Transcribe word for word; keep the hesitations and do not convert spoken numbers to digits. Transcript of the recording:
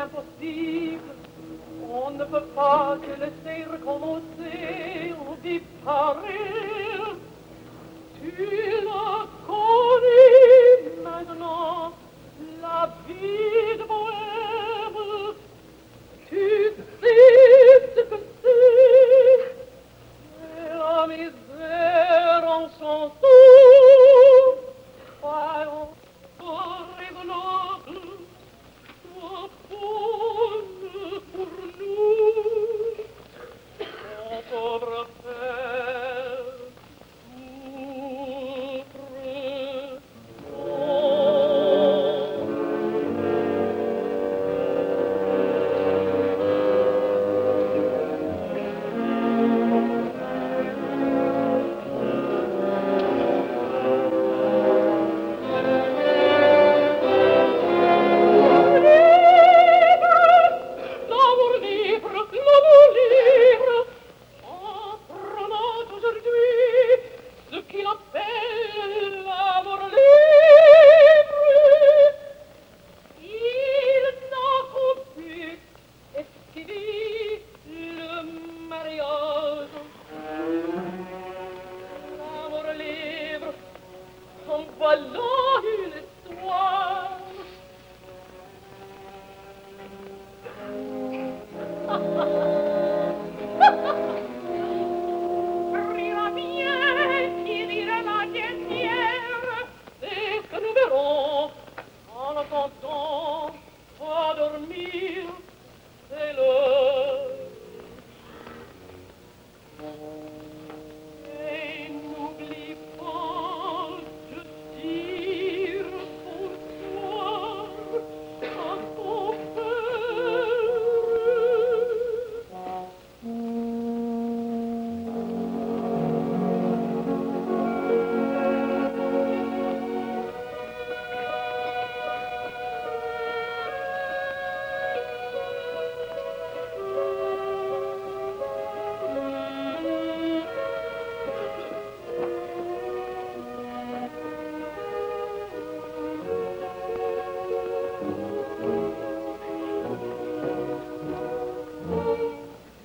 impossible. On ne peut pas te laisser recommencer ou disparaître. Tu la connais maintenant, la vie de bohème. Tu sais ce que c'est, c'est la misère en chanson. Voyons, raisonnable, sois bonne pour nous, mon pauvre père souffre. Voilà une histoire.